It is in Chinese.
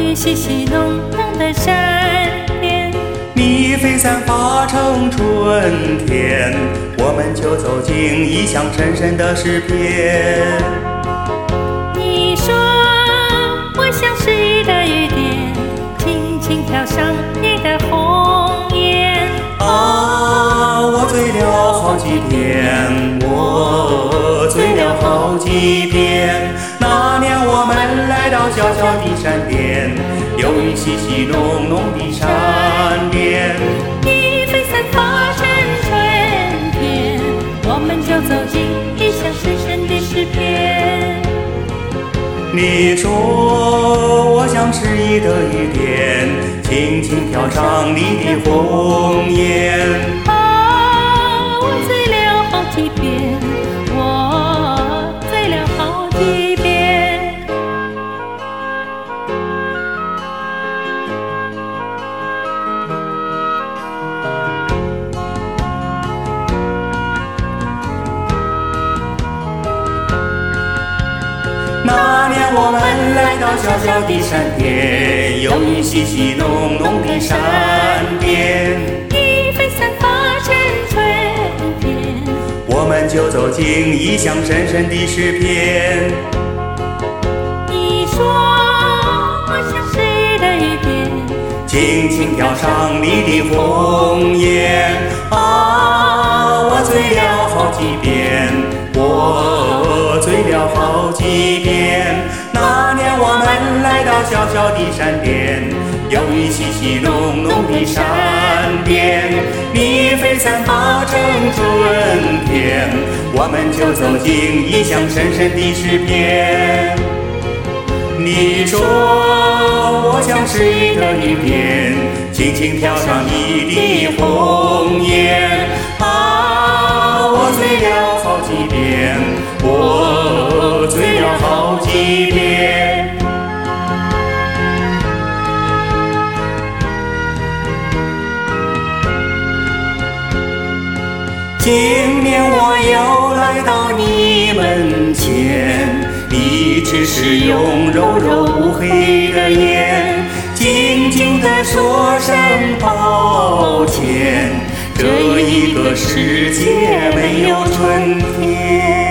雨细细浓浓的闪电。 你飞散发成春天，我们就走进异乡深深的诗篇。 你说我像诗意的雨点，轻轻飘上你的红颜。 我醉了好几遍，我醉了好几遍。那年我们来到小小的山巅，有雨细细浓浓的闪电。 你飞散发成春天，我们就走进异乡深深的诗篇。 你说我像诗意的雨点，轻轻飘上你的红颜。 我醉了好几遍，我醉了好几遍。 那年我们来到小小的山巅，有雨细细浓浓的闪电。 你飞散发成春天， 我们就走进异乡深深的诗篇。 你说我像诗意的雨点， 轻轻飘上你的红颜。我醉了好几遍，我醉了好几遍。那年我们来到小小的山巅，有雨细细浓浓的闪电。你飞散发成春天，我们就走进异乡深深的诗篇。你说我像诗意的雨点，轻轻飘上你的红颜。我醉了好几遍，我醉了好几遍。今年我又来到你门前，你只是用柔柔乌黑的眼，静静地说声抱歉，这一个世界没有春天。